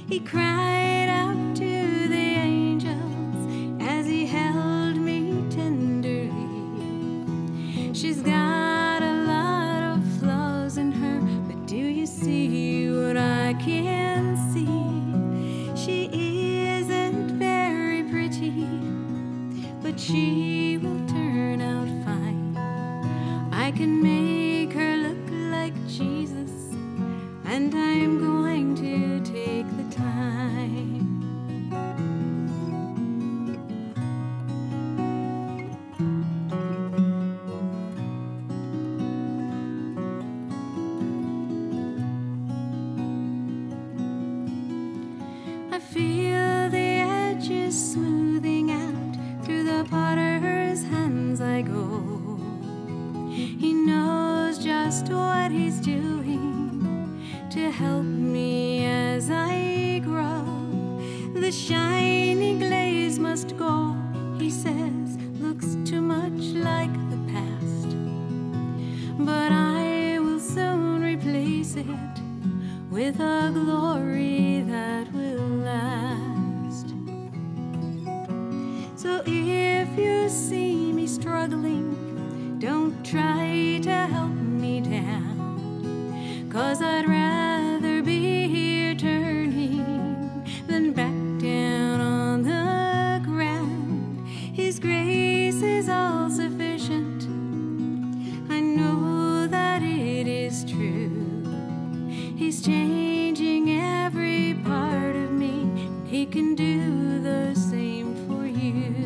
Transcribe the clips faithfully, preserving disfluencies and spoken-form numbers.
He cried out to the angels as he held me tenderly. She's got a lot of flaws in her, but do you see what I can see? She isn't very pretty, but she will turn out fine. I can make her look like Jesus, and I'm going to take the time. I feel the edges smoothing out through the potter's hands I go. He knows just what he's doing to help me as I grow. The shiny glaze must go, he says, looks too much like the past. But I will soon replace it with a glory that will last. So if you see me struggling, don't try to help me down, 'cause I'd rather be here turning than back down on the ground. His grace is all sufficient, I know that it is true. He's changing every part of me, he can do the same for you.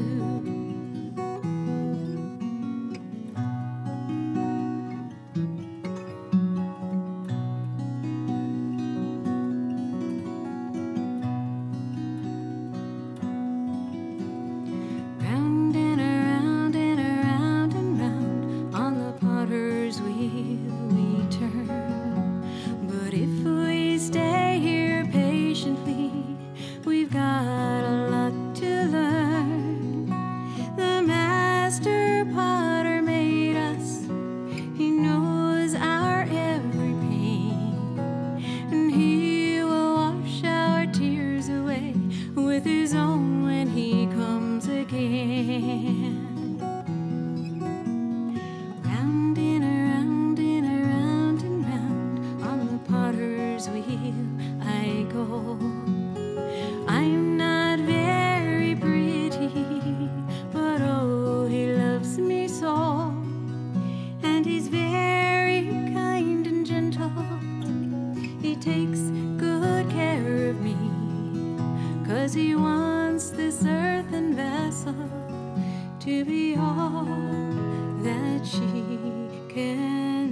Round and around and around and round on the potter's wheel we turn. But if we stay here patiently, we've got a lot to learn. The master potter made us, he knows our every pain, and he will wash our tears away with his own when he comes again. Round and around and around and round on the potter's wheel I go. I'm not very pretty, but oh, he loves me so. And he's very kind and gentle, he takes good care of me, 'cause he wants this earthen vessel to be all that she can